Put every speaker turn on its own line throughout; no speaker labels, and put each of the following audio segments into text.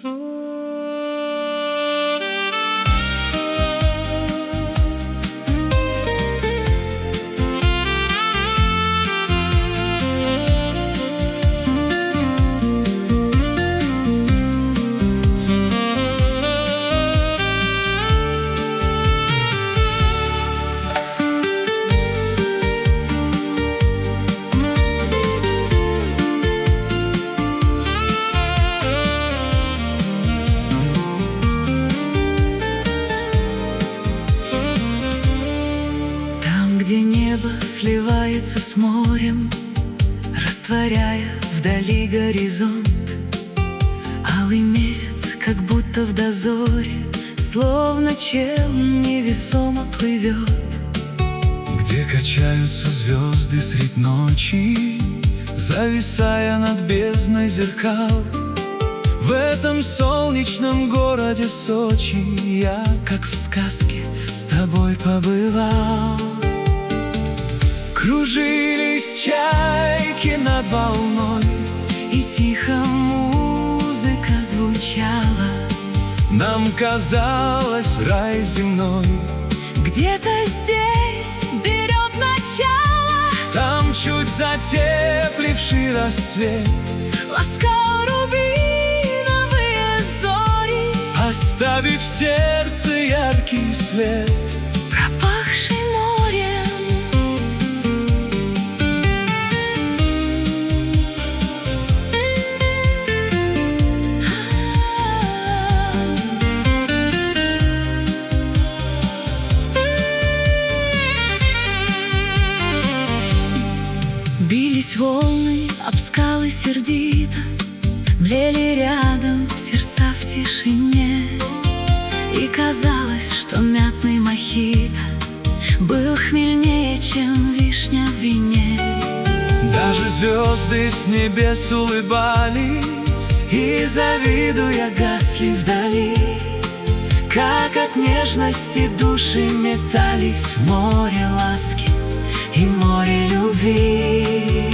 Где небо сливается с морем, растворяя вдали горизонт, алый месяц, как будто в дозоре, словно чел невесомо плывет.
Где качаются звезды средь ночи, зависая над бездной зеркал. В этом солнечном городе Сочи я, как в сказке, с тобой побывал. Кружились чайки над волной,
и тихо музыка звучала.
Нам казалось рай земной
где-то здесь берет начало.
Там чуть затепливший рассвет
ласкал рубиновые зори,
оставив в сердце яркий след,
пропахший морем. Бились волны об скалы сердито, млели рядом сердца в тишине. И казалось, что мятный мохито был хмельнее, чем вишня в вине.
Даже звезды с небес улыбались и, завидуя, гасли вдали. Как от нежности души метались в море ласки и море любви.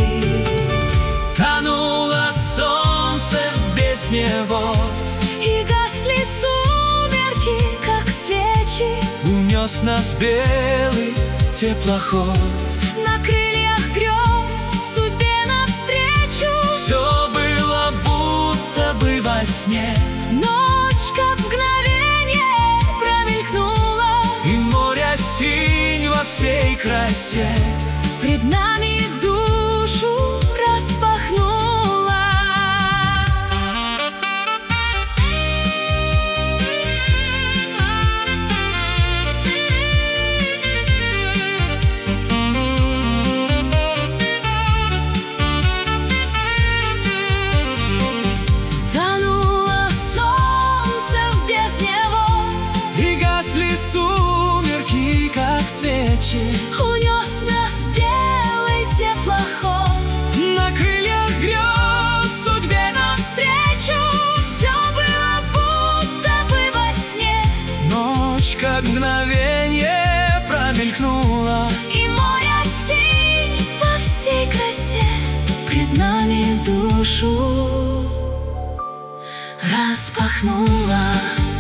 Тонуло солнце в бездне вод,
и гасли сумерки, как свечи.
унес нас белый теплоход.
На крыльях грез судьбе навстречу.
Все было будто бы во сне.
Ночь, как мгновенье, промелькнула,
И море синь во всей красе
пред нами душу распахнула. Тонуло солнце в бездне вод,
и гасли сумерки, как свечи.
унес нас белый теплоход.
На крыльях грез судьбе
Навстречу все было будто бы во сне.
ночь, как мгновенье, промелькнула.
И море синь во всей красе пред нами душу распахнула.